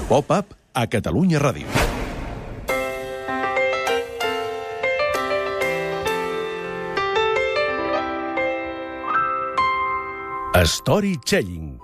Pop-up a Catalunya Ràdio. Storytelling.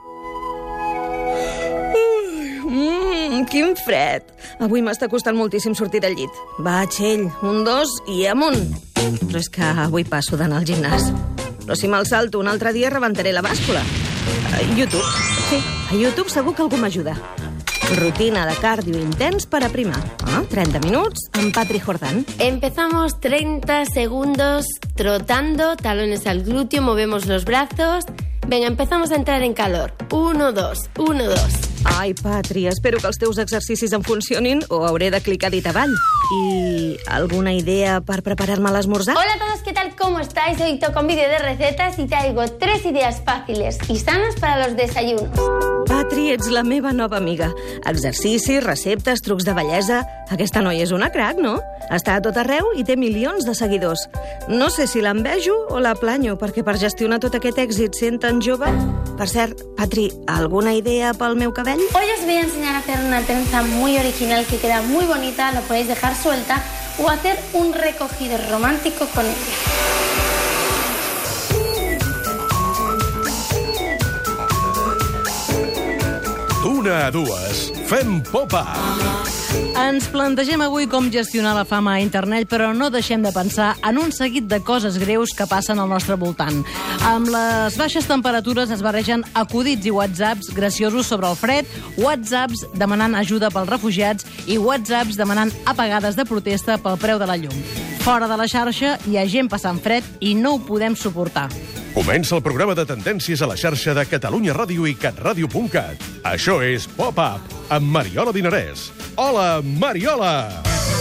Quin fred. Avui m'està costant moltíssim sortir del llit. Va, Txell, 1, 2 i amunt. Però és que avui passo d'anar al gimnàs. Però si me'l salto un altre dia rebentaré la bàscula. YouTube. Sí, a YouTube segur que algú m'ajuda. Rutina de cardio intens per aprimar. 30 minuts amb Patri Jordán. Empezamos 30 segundos trotando, talones al glúteo, movemos los brazos. Venga, empezamos a entrar en calor. 1, 2, 1, 2. Ai, Patri, espero que els teus exercicis em funcionin o hauré de clicar dit avall. ¿Y alguna idea para prepararme a l'esmorzar? Hola a todos, ¿qué tal? ¿Cómo estáis? Hoy toco un vídeo de recetas y traigo 3 ideas fáciles y sanas para los desayunos. Patri, ets la meva nova amiga. Exercicis, receptes, trucs de bellesa... Aquesta noia és una crac, no? Està a tot arreu i té milions de seguidors. No sé si l'envejo o la planyo, perquè per gestionar tot aquest èxit sent tan jove... Per cert, Patri, alguna idea pel meu cabell? Hoy os voy a enseñar a hacer una trenza muy original que queda muy bonita, la podéis dejar suelta o hacer un recogido romántico con ella. D'una a dues, fem pop-up. Ens plantegem avui com gestionar la fama a internet, però no deixem de pensar en un seguit de coses greus que passen al nostre voltant. Amb les baixes temperatures es barregen acudits i whatsapps graciosos sobre el fred, whatsapps demanant ajuda pels refugiats i whatsapps demanant apagades de protesta pel preu de la llum. Fora de la xarxa hi ha gent passant fred i no ho podem suportar. Comença el programa de tendències a la xarxa de Catalunya Ràdio i catradio.cat. Això és Pop-up amb Mariola Dinarès. Hola, Mariola!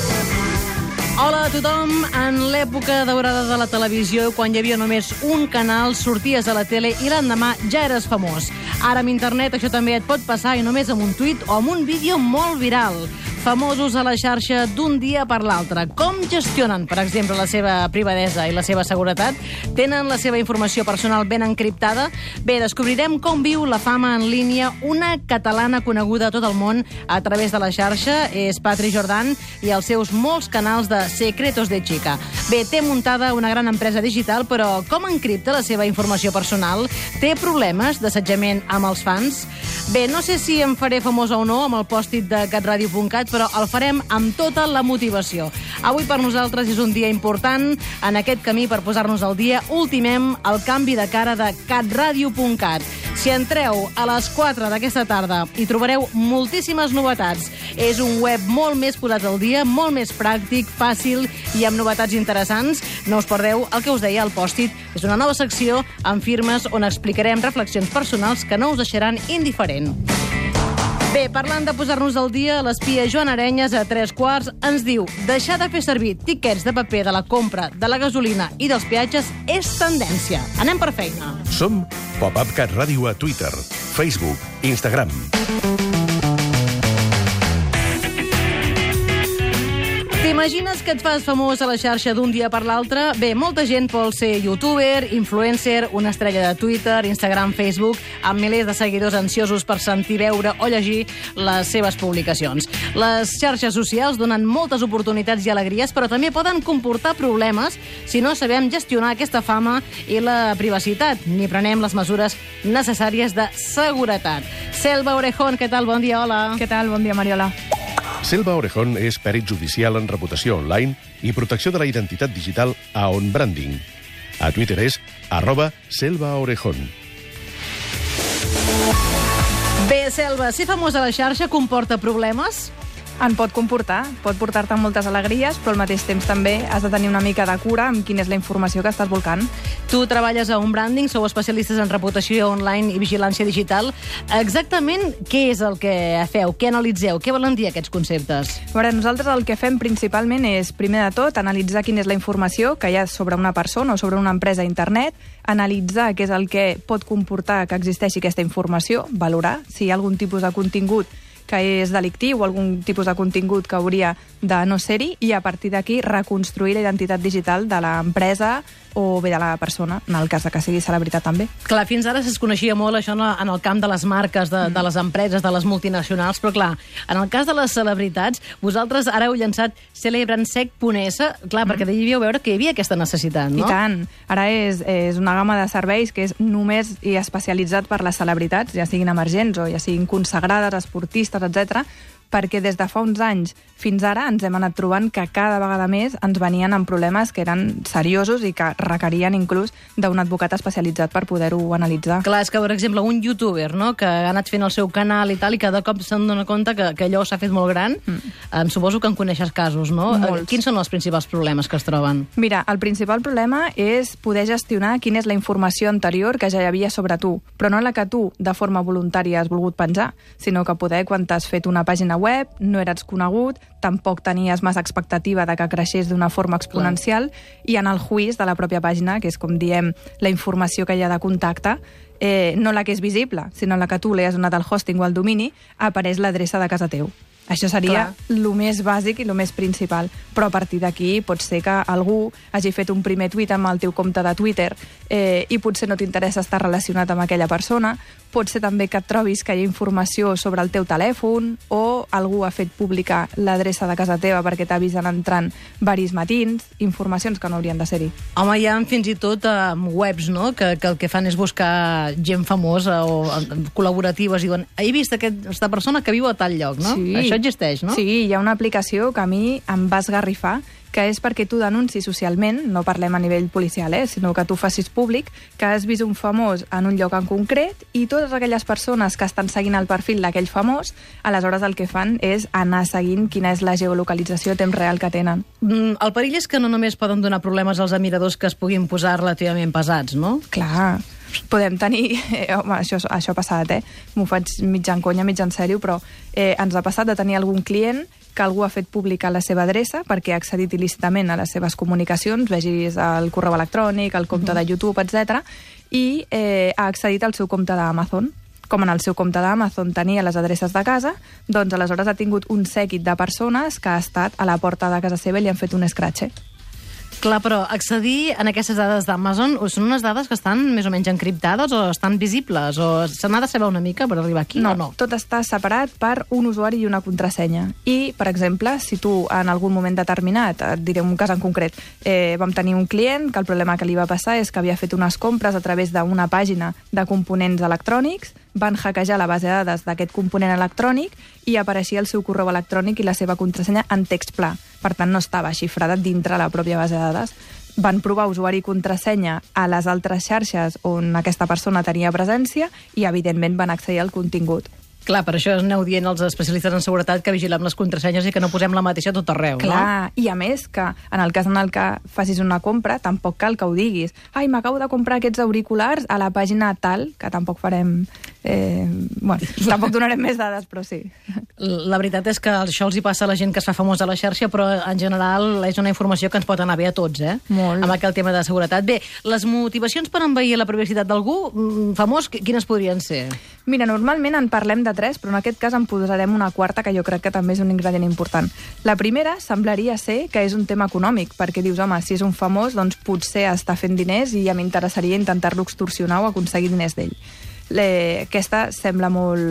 Hola a tothom. En l'època daurada de la televisió, quan hi havia només un canal, sorties a la tele i l'endemà ja eres famós. Ara amb internet això també et pot passar i només amb un tuit o amb un vídeo molt viral. Famosos a la xarxa d'un dia per l'altre. Com gestionen, per exemple, la seva privadesa i la seva seguretat? Tenen la seva informació personal ben encriptada? Bé, descobrirem com viu la fama en línia una catalana coneguda a tot el món a través de la xarxa. És Patri Jordán i els seus molts canals de Secretos de Chica. Bé, té muntada una gran empresa digital, però com encripta la seva informació personal? Té problemes d'assetjament amb els fans? Bé, no sé si em faré famosa o no amb el pòstit de catradio.cat, però el farem amb tota la motivació. Avui per nosaltres és un dia important. En aquest camí per posar-nos al dia ultimem el canvi de cara de catradio.cat. Si entreu a les 4 d'aquesta tarda hi trobareu moltíssimes novetats. És un web molt més posat al dia, molt més pràctic, fàcil i amb novetats interessants. No us perdeu el que us deia al pòstit. És una nova secció amb firmes on explicarem reflexions personals que no us deixaran indiferent. Bé, parlant de posar-nos al dia, l'espia Joan Arenyes a 3:15 ens diu: deixar de fer servir tiquets de paper de la compra, de la gasolina i dels peatges és tendència. Anem per feina. Som Pop-up Cat Ràdio a Twitter, Facebook, Instagram. T'imagines que et fas famós a la xarxa d'un dia per l'altre? Bé, molta gent vol ser youtuber, influencer, una estrella de Twitter, Instagram, Facebook, amb milers de seguidors ansiosos per sentir, veure o llegir les seves publicacions. Les xarxes socials donen moltes oportunitats i alegries, però també poden comportar problemes si no sabem gestionar aquesta fama i la privacitat, ni prenem les mesures necessàries de seguretat. Selva Orejón, què tal? Bon dia, hola. Què tal? Bon dia, Mariola. Selva Orejón és pèrit judicial en reputació online i protecció de la identitat digital a On Branding. A Twitter és @selvaorejón. Bé, Selva, ser famós a la xarxa comporta problemes? En pot comportar, pot portar-te moltes alegries, però al mateix temps també has de tenir una mica de cura amb quina és la informació que estàs volcant. Tu treballes a On Branding, sou especialistes en reputació online i vigilància digital. Exactament què és el que feu? Què analitzeu? Què volen dir aquests conceptes? A veure, nosaltres el que fem principalment és, primer de tot, analitzar quina és la informació que hi ha sobre una persona o sobre una empresa a internet, analitzar què és el que pot comportar que existeixi aquesta informació, valorar si hi ha algun tipus de contingut que és delictiu o algun tipus de contingut que hauria de no ser-hi, i a partir d'aquí reconstruir la identitat digital de l'empresa o bé de la persona, en el cas de que sigui celebritat també. Clar, fins ara es coneixia molt això en el camp de les marques, de les empreses, de les multinacionals, però clar, en el cas de les celebritats, vosaltres ara heu llançat Celebransec.es, clar, perquè devíeu veure que hi havia aquesta necessitat, no? I tant. Ara és una gamma de serveis que és només i especialitzat per les celebritats, ja siguin emergents o ja siguin consagrades, esportistes, etc., perquè des de fa uns anys fins ara ens hem anat trobant que cada vegada més ens venien amb problemes que eren seriosos i que requerien inclús d'un advocat especialitzat per poder-ho analitzar. Clar, és que, per exemple, un youtuber, no?, que ha anat fent el seu canal i tal, i cada cop se'n dona compte que allò s'ha fet molt gran, suposo que en coneixes casos, no? Molts. Quins són els principals problemes que es troben? Mira, el principal problema és poder gestionar quina és la informació anterior que ja hi havia sobre tu, però no la que tu, de forma voluntària, has volgut penjar, sinó que poder, quan t'has fet una pàgina web, no eres conegut, tampoc tenies massa expectativa de que creixés d'una forma exponencial, i en el juís de la pròpia pàgina, que és, com diem, la informació que hi ha de contacte, no la que és visible, sinó la que tu li has donat al hosting o al domini, apareix l'adreça de casa teu. Això seria el més bàsic i el més principal. Però a partir d'aquí pot ser que algú hagi fet un primer tuit amb el teu compte de Twitter i potser no t'interessa estar relacionat amb aquella persona. Pot ser també que et trobis que hi ha informació sobre el teu telèfon o algú ha fet pública l'adreça de casa teva perquè t'avisen entrant varis matins, informacions que no haurien de ser-hi. Home, hi ha fins i tot webs, no?, que el que fan és buscar gent famosa o col·laboratives i diuen, he vist aquesta persona que viu a tal lloc, no? Sí. Això existeix, no? Sí, hi ha una aplicació que a mi em va esgarrifar, que és perquè tu denuncis socialment, no parlem a nivell policial, sinó que tu facis públic que has vist un famós en un lloc en concret i totes aquelles persones que estan seguint el perfil d'aquell famós, aleshores el que fan és anar seguint quina és la geolocalització a temps real que tenen. El perill és que no només poden donar problemes als admiradors que es puguin posar relativament pesats, no? Clar, podem tenir... home, això ha passat, m'ho faig mig en conya, mig en sèrio, però ens ha passat de tenir algun client que algú ha fet pública la seva adreça perquè ha accedit il·lícitament a les seves comunicacions, vegis el correu electrònic, el compte de YouTube, etc., i ha accedit al seu compte d'Amazon. Com en el seu compte d'Amazon tenia les adreces de casa, doncs aleshores ha tingut un sèquit de persones que ha estat a la porta de casa seva i li han fet un escratxe. Clar, però accedir en aquestes dades d'Amazon són unes dades que estan més o menys encriptades o estan visibles? O se n'ha de saber una mica per arribar aquí o no? Tot està separat per un usuari i una contrasenya. I, per exemple, si tu en algun moment determinat, et diré un cas en concret, vam tenir un client que el problema que li va passar és que havia fet unes compres a través d'una pàgina de components electrònics, van hackejar la base de dades d'aquest component electrònic i apareixia el seu correu electrònic i la seva contrasenya en text pla. Per tant, no estava xifrada dintre la pròpia base de dades. Van provar usuari i contrasenya a les altres xarxes on aquesta persona tenia presència i, evidentment, van accedir al contingut. Clar, per això aneu dient als especialistes en seguretat que vigilem les contrasenyes i que no posem la mateixa a tot arreu, no? Clar, i a més que en el cas en el que facis una compra tampoc cal que ho diguis. Ai, m'acabo de comprar aquests auriculars a la pàgina tal, que tampoc farem... tampoc donarem més dades, però sí. La veritat és que això els hi passa a la gent que es fa famosa a la xarxa, però en general és una informació que ens pot anar bé a tots, Molt. Amb aquell tema de seguretat. Bé, les motivacions per envair la privacitat d'algú famós, quines podrien ser? Mira, normalment en parlem de 3, però en aquest cas en posarem una quarta que jo crec que també és un ingredient important. La primera semblaria ser que és un tema econòmic, perquè dius, home, si és un famós, doncs potser està fent diners i ja m'interessaria intentar-lo extorsionar o aconseguir diners d'ell. Aquesta sembla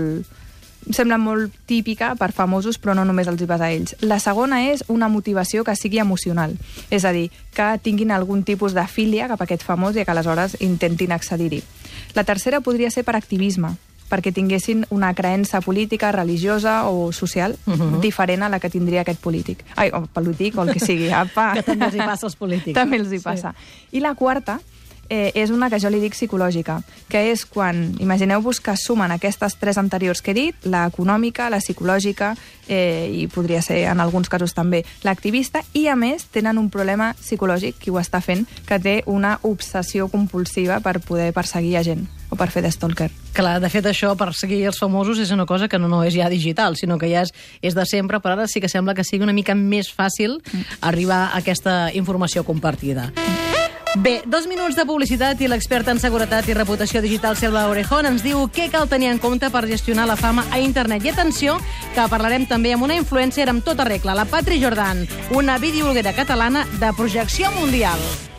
molt típica per famosos, però no només els hi passa a ells. La segona és una motivació que sigui emocional, és a dir, que tinguin algun tipus de filia cap a aquest famós i que aleshores intentin accedir-hi. La tercera podria ser per activisme, perquè tinguessin una creença política, religiosa o social diferent a la que tindria aquest polític. O polític, o el que sigui. Apa. Que també els hi passa als polítics. També els hi passa. I la quarta és una que jo li dic psicològica, que és quan, imagineu-vos que sumen aquestes 3 anteriors que he dit, la econòmica, la psicològica i podria ser en alguns casos també l'activista, i a més tenen un problema psicològic, qui ho està fent, que té una obsessió compulsiva per poder perseguir a gent o per fer de stalker. Clar, de fet, això, per seguir els famosos, és una cosa que no és ja digital, sinó que ja és de sempre, però ara sí que sembla que sigui una mica més fàcil arribar a aquesta informació compartida. Bé, 2 minuts de publicitat i l'expert en seguretat i reputació digital Selva Orejón ens diu què cal tenir en compte per gestionar la fama a internet. I atenció, que parlarem també amb una influencer amb tota regla, la Patri Jordan, una videobloguera catalana de projecció mundial.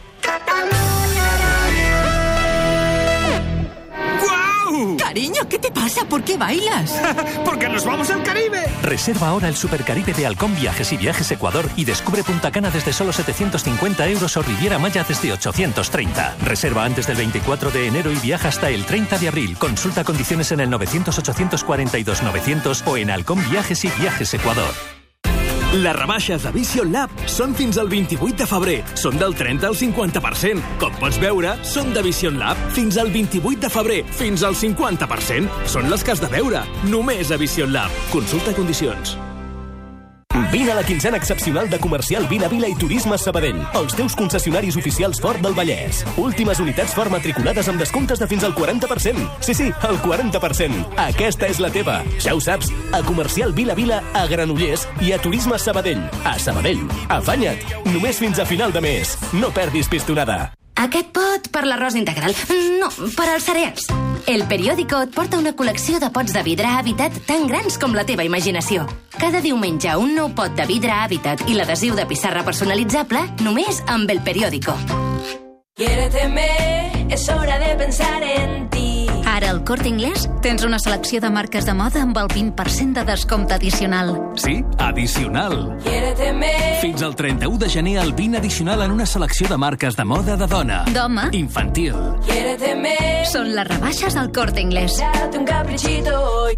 Cariño, ¿qué te pasa? ¿Por qué bailas? ¡Porque nos vamos al Caribe! Reserva ahora el Supercaribe de Halcón Viajes y Viajes Ecuador y descubre Punta Cana desde solo 750 € o Riviera Maya desde 830. Reserva antes del 24 de enero y viaja hasta el 30 de abril. Consulta condiciones en el 900-842-900 o en Halcón Viajes y Viajes Ecuador. Les rebaixes a Vision Lab són fins al 28 de febrer. Són del 30 al 50%. Com pots veure, són de Vision Lab fins al 28 de febrer. Fins al 50%. Són les que has de veure. Només a Vision Lab. Consulta condicions. Vine a la quinzena excepcional de Comercial Vila Vila i Turisme Sabadell, els teus concessionaris oficials Ford del Vallès. Últimes unitats Ford matriculades amb descomptes de fins al 40%. Sí, el 40%. Aquesta és la teva. Ja ho saps, a Comercial Vila Vila, a Granollers i a Turisme Sabadell. A Sabadell. Afanya't. Només fins a final de mes. No perdis pistonada. Aquest pot per l'arròs integral. No, per als cereals. El Periódico et porta una col·lecció de pots de vidre Habitat tan grans com la teva imaginació. Cada diumenge un nou pot de vidre Habitat i l'adhesiu de pissarra personalitzable només amb El Periódico. Quiéreteme, es hora de pensar en ti. Ara al Corte Inglés tens una selecció de marques de moda amb el 20% de descompte addicional. Sí, addicional. Quiéreteme. Fins al 31 de gener el 20 addicional en una selecció de marques de moda de dona. D'home. Infantil. Quiéreteme. Són les rebaixes al Corte Inglés. Date un caprichito hoy.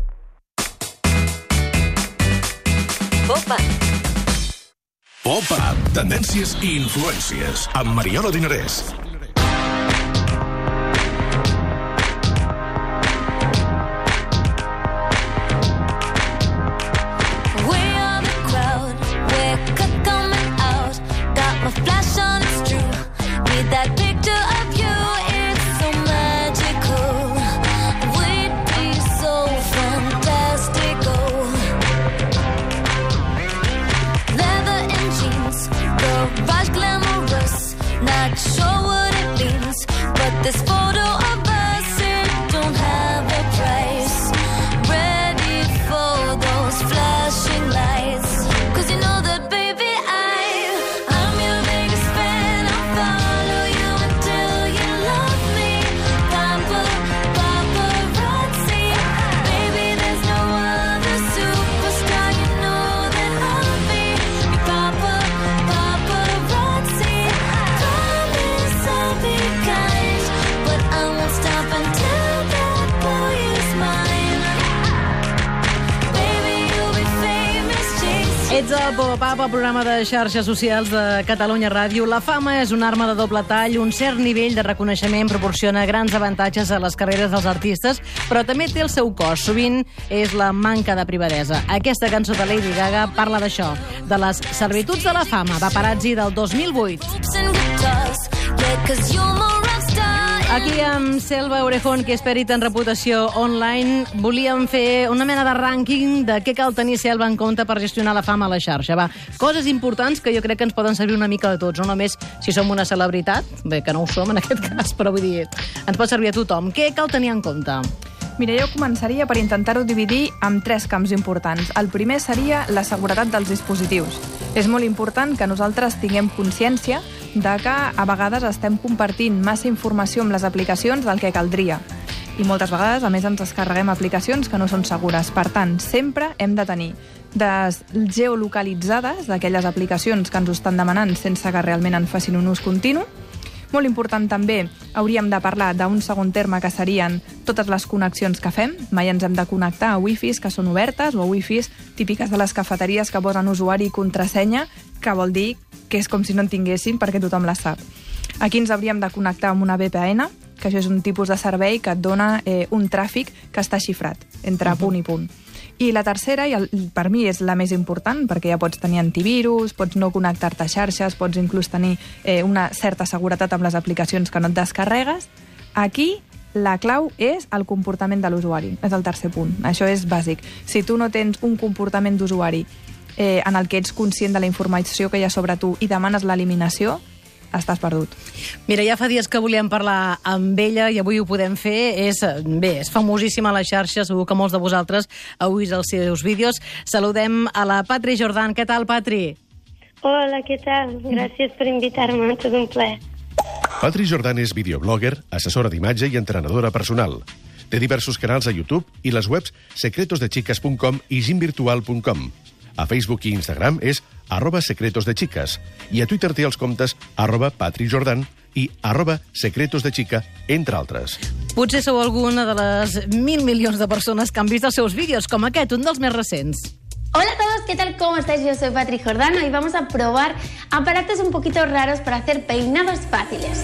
Popa. Pop-up, tendències i influències, amb Mariona Dinarès. This photo of us, it don't have a price. Ready for those flashing lights. 'Cause you know that, baby, I'm your biggest fan. I'll follow you until you love me. Paparazzi. Baby, there's no other superstar. You know that I'll be your paparazzi. Promise I'll be kind. Stop until that boy is mine. Baby, you'll be famous, chasing. Ets el Pop-Up, el programa de xarxes socials de Catalunya Ràdio. La fama és una arma de doble tall, un cert nivell de reconeixement proporciona grans avantatges a les carreres dels artistes, però també té el seu cost. Sovint és la manca de privadesa. Aquesta cançó de Lady Gaga parla d'això, de les servituds de la fama, Paparazzi del 2008. Aquí amb Selva Orejón, que és perit en reputació online, volíem fer una mena de rànquing de què cal tenir Selva en compte per gestionar la fama a la xarxa. Va, coses importants que jo crec que ens poden servir una mica de tots, no només si som una celebritat, bé, que no ho som en aquest cas, però vull dir, ens pot servir a tothom. Què cal tenir en compte? Mira, jo començaria per intentar-ho dividir en 3 camps importants. El primer seria la seguretat dels dispositius. És molt important que nosaltres tinguem consciència de que a vegades estem compartint massa informació amb les aplicacions del que caldria. I moltes vegades, a més, ens descarreguem aplicacions que no són segures. Per tant, sempre hem de tenir geolocalitzades d'aquelles aplicacions que ens ho estan demanant sense que realment en facin un ús continu. Molt important també, hauríem de parlar d'un segon terme que serien totes les connexions que fem. Mai ens hem de connectar a wifis que són obertes o a wifis típiques de les cafeteries que posen usuari i contrasenya, que vol dir que és com si no en tinguessin perquè tothom la sap. Aquí ens hauríem de connectar amb una VPN, que això és un tipus de servei que et dona un tràfic que està xifrat entre punt i punt. I la tercera, i per mi és la més important, perquè ja pots tenir antivirus, pots no connectar-te a xarxes, pots inclús tenir una certa seguretat amb les aplicacions que no et descarregues. Aquí la clau és el comportament de l'usuari, és el tercer punt. Això és bàsic. Si tu no tens un comportament d'usuari en el que ets conscient de la informació que hi ha sobre tu i demanes l'eliminació, estàs perdut. Mira, ja fa dies que volíem parlar amb ella i avui ho podem fer. És famosíssima a les xarxes, segur que molts de vosaltres heu vist els seus vídeos. Saludem a la Patri Jordan. Què tal, Patri? Hola, què tal? Gràcies per invitar-me, tot un plaer. Patri Jordan és videoblogger, assessora d'imatge i entrenadora personal. Té diversos canals a YouTube i les webs secretosdechicas.com i gymvirtual.com. A Facebook i Instagram és @secretosdechiques i a Twitter té els comptes @patrijordan i @secretosdechica, entre altres. Potser sou alguna de les 1.000 milions de persones que han vist els seus vídeos, com aquest, un dels més recents. Hola a todos, ¿qué tal? ¿Cómo estáis? Yo soy Patri Jordano y vamos a probar aparatos un poquito raros para hacer peinados fáciles.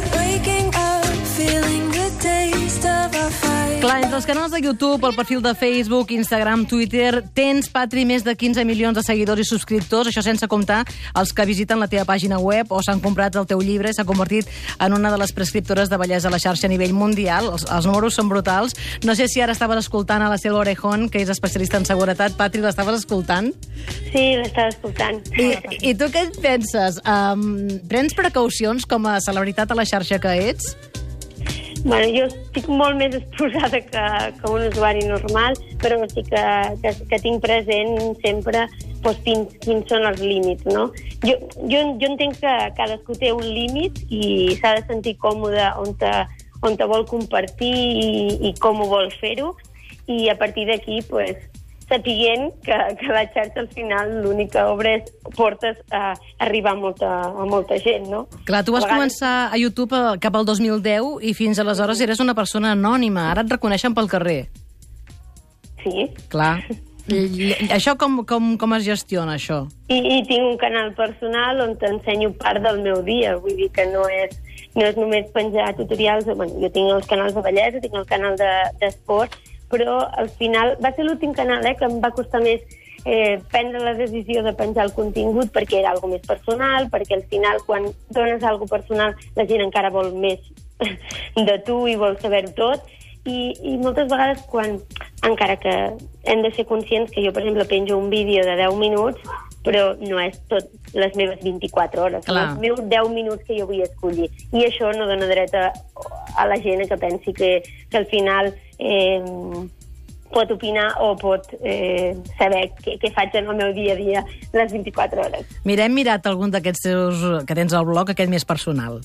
Clar, entre els canals de YouTube, el perfil de Facebook, Instagram, Twitter, tens, Patri, més de 15 milions de seguidors i subscriptors, això sense comptar els que visiten la teva pàgina web o s'han comprat el teu llibre i s'ha convertit en una de les prescriptores de bellesa a la xarxa a nivell mundial. Els números són brutals. No sé si ara estaves escoltant a la Selva Orejón, que és especialista en seguretat. Patri, l'estaves escoltant? Sí, l'estava escoltant. I tu què et penses? Prens precaucions com a celebritat a la xarxa que ets? Bueno, jo estic molt més exposada que un usuari normal, però sí que tinc present sempre quins són els límits, no? Jo entenc que cadascú té un límit i s'ha de sentir còmode on te vol compartir i com ho vol fer-ho, i a partir d'aquí, pues, sapiguent que la xarxa al final l'únic que obre és portes a arribar a molta gent, no? Clar, tu vas començar a YouTube cap al 2010 i fins aleshores eres una persona anònima. Ara et reconeixen pel carrer. Sí. Clar. Això com es gestiona, això? I tinc un canal personal on t'ensenyo part del meu dia. Vull dir que no és només penjar tutorials. Bueno, jo tinc els canals de bellesa, tinc el canal d'esport, però al final va ser l'últim canal que em va costar més prendre la decisió de penjar el contingut, perquè era algo més personal, perquè al final quan dones algo personal la gent encara vol més de tu i vol saber-ho tot, i moltes vegades encara que hem de ser conscients que jo, per exemple, penjo un vídeo de 10 minuts, però no és tot les meves 24 hores, són els meus 10 minuts que jo vull escollir, i això no dona dret a la gent que pensi que al final pot opinar o pot saber què faig en el meu dia a dia les 24 hores. Mira, hem mirat algun d'aquests teus que tens al blog, aquest més personal.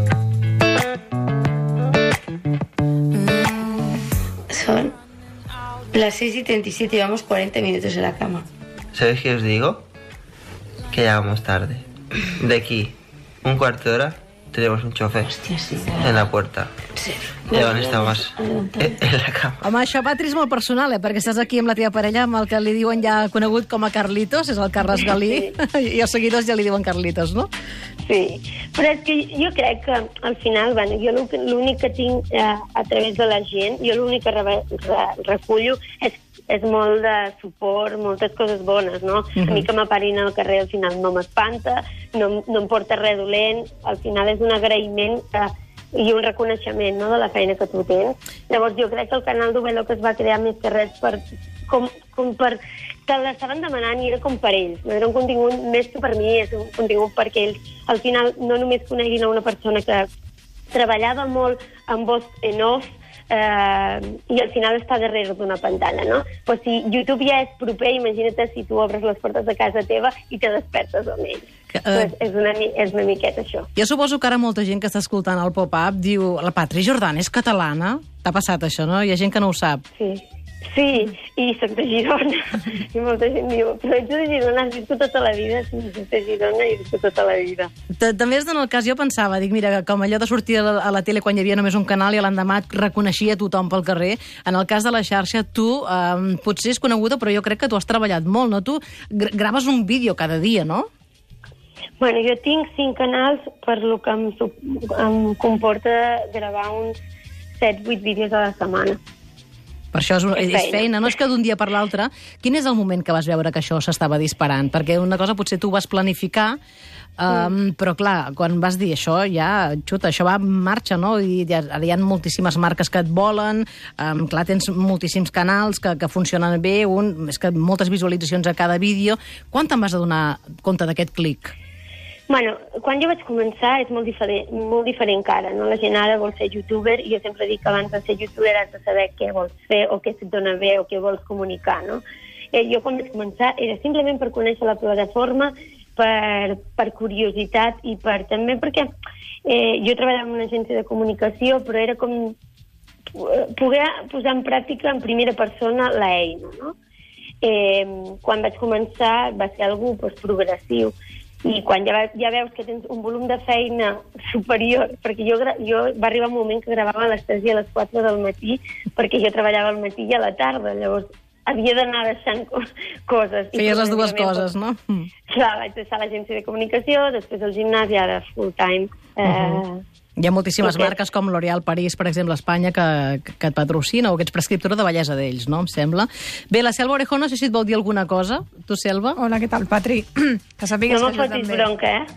Son las 6:37 y llevamos 40 minutos en la cama. ¿Sabéis qué os digo? Que llegamos tarde. De aquí, un cuarto de hora, tenemos un chofer en la puerta. I on estaves? En la cama. Home, això, Patri, és molt personal, perquè estàs aquí amb la teva parella, amb el que li diuen ja conegut com a Carlitos, és el Carles Galí, i els seguidors ja li diuen Carlitos, no? Sí, però és que jo crec que al final, bueno, jo l'únic que tinc a través de la gent, jo l'únic que recullo és molt de suport, moltes coses bones, no? A mi que m'aparin al carrer al final no m'espanta, no em porta res dolent, al final és un agraïment i un reconeixement, no?, de la feina que tu tens. Llavors jo crec que el canal d'Ovelo que es va crear més que res que l'estaven demanant i era com per ells. No era un contingut més que per mi, és un contingut perquè ells al final no només coneguin a una persona que treballava molt amb voz en off i al final està darrere d'una pantalla, no? Però si YouTube ja és proper, imagina't si tu obres les portes de casa teva i te despertes amb ells. És una miqueta això. Jo suposo que ara molta gent que està escoltant el pop-up diu, la Patri Jordan és catalana? T'ha passat això, no? Hi ha gent que no ho sap. Sí, i soc de Girona. I molta gent diu, però ets de Girona, has viscut tota la vida? Sí, soc de Girona i he viscut tota la vida. També es dona el cas, jo pensava, dic, mira, com allò de sortir a la tele quan hi havia només un canal i l'endemà et reconeixia tothom pel carrer, en el cas de la xarxa, tu potser és coneguda, però jo crec que tu has treballat molt, no? Tu graves un vídeo cada dia, no? Bueno, jo tinc 5 canals, per lo que em comporta gravar uns 7-8 vídeos a la setmana. Per això és feina, no és que d'un dia per l'altre. Quin és el moment que vas veure que això s'estava disparant? Perquè una cosa potser tu vas planificar, però clar, quan vas dir això, ja, xuta, això va en marxa, no? I ara hi ha moltíssimes marques que et volen, clar, tens moltíssims canals que funcionen bé, és que moltes visualitzacions a cada vídeo. Quan te'n vas adonar compte d'aquest clic? Bueno, quan jo vaig començar és molt diferent encara, no? La gent ara vol ser youtuber i jo sempre dic que abans de ser youtuber has de saber què vols fer o què se't dona bé o què vols comunicar, no? Jo quan vaig començar era simplement per conèixer la plataforma, per curiositat i també perquè jo treballava en una agència de comunicació, però era com poder posar en pràctica en primera persona l'eina, no? Quan vaig començar va ser algú progressiu i quan ja veus que tens un volum de feina superior, perquè jo va arribar un moment que gravava a les 3 i a les 4 del matí perquè jo treballava al matí i a la tarda, llavors havia d'anar deixant coses. Feies les dues coses, no? Clar, vaig deixar l'agència de comunicació, després el gimnàs i ara full time. Hi ha moltíssimes marques com L'Oréal París, per exemple, a Espanya, que et patrocina o que ets prescriptora de bellesa d'ells, no? Em sembla. Bé, la Selva Orejón, no sé si et vol dir alguna cosa. Tu, Selva? Hola, què tal, Patri? Que sàpigues no que jo també... No fotis bronca, eh?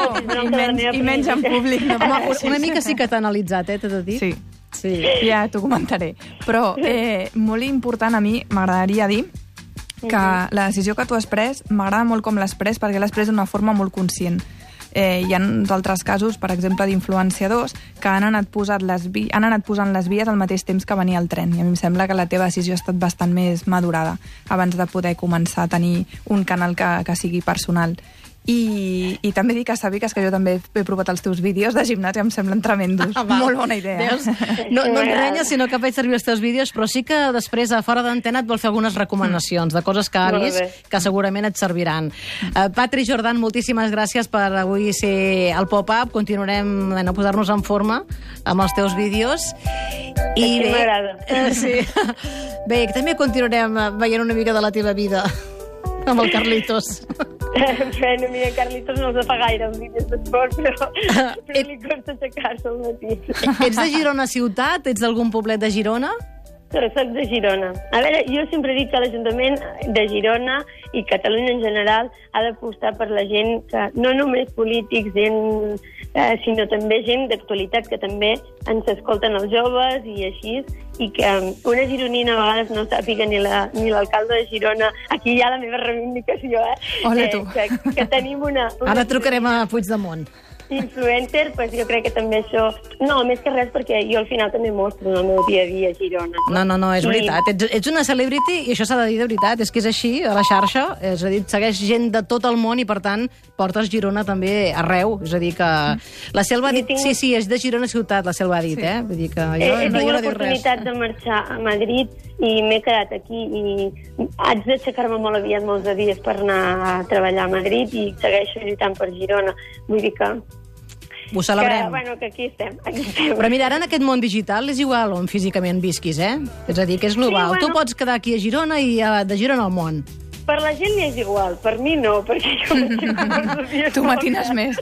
No, i menys en públic. No. Home, una mica sí que t'ha analitzat, t'he de dir. Sí, ja t'ho comentaré. Però molt important a mi, m'agradaria dir que la decisió que tu has pres, m'agrada molt com l'has pres, perquè l'has pres d'una forma molt conscient. Hi ha d'altres casos, per exemple, d'influenciadors que han anat posant les vies al mateix temps que venia el tren. I a mi em sembla que la teva decisió ha estat bastant més madurada abans de poder començar a tenir un canal que sigui personal. I també dic a Sàvigues que jo també he provat els teus vídeos de gimnàs i em semblen tremendos. Molt bona idea. Veus? No et renyes, sinó que faig servir els teus vídeos, però sí que després, a fora d'antena, et vol fer algunes recomanacions de coses que ha vist que segurament et serviran. Patri Jordan, moltíssimes gràcies per avui ser al Pop-Up. Continuarem a posar-nos en forma amb els teus vídeos. I bé, m'agrada. Sí. Bé, també continuarem veient una mica de la teva vida amb el Carlitos. Bueno, mira, Carlitos no els fa gaire els vídeos d'esport, però li costa aixecar-se al matí. Ets de Girona ciutat? Ets d'algun poblet de Girona? No, soc de Girona. A veure, jo sempre dic que l'Ajuntament de Girona i Catalunya en general ha d'apostar per la gent que, no només polítics, sinó també gent d'actualitat que també ens escolten els joves i així, i que una gironina a vegades no sàpiga ni l'alcalde de Girona. Aquí hi ha la meva reivindicació, Hola, tu. Que tenim una... Ara trucarem a Puigdemont. Influencer, doncs jo crec que també això... No, més que res perquè jo al final també mostro el meu dia a dia a Girona. No, és veritat. Ets una celebrity i això s'ha de dir de veritat. És que és així, a la xarxa. És a dir, segueix gent de tot el món i, per tant, portes Girona també arreu. És a dir que... La Selva ha dit... Sí, és de Girona ciutat, la Selva ha dit, Sí. Vull dir que he tingut l'oportunitat de marxar a Madrid i m'he quedat aquí i haig d'aixecar-me molt aviat, molts de dies, per anar a treballar a Madrid i segueixo lluitant per Girona. Vull dir que... Ho celebrem. Que aquí estem. Però mira, ara en aquest món digital és igual on físicament visquis, És a dir, que és global. Tu pots quedar aquí a Girona i de Girona al món. Per la gent li és igual, per mi no, perquè jo tu matines més.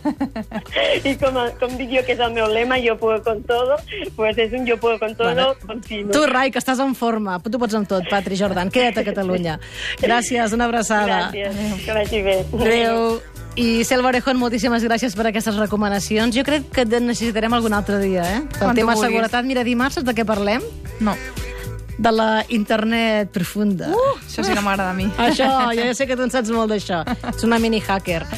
I com dic jo, que és el meu lema, yo puedo con todo, pues és un yo puedo con todo continu. Tu, Rai, que estàs en forma. Tu pots amb tot, Patri Jordan. Queda't a Catalunya. Gràcies, una abraçada. Gràcies, que vagi bé. Adéu. I Selva Orejón, moltíssimes gràcies per aquestes recomanacions. Jo crec que et necessitarem algun altre dia, Per tema de seguretat. Mira, dimarts de què parlem? No. De la internet profunda. Això sí que m'agrada a mi. Això, ja sé que tu en saps molt d'això. Ets una mini hacker.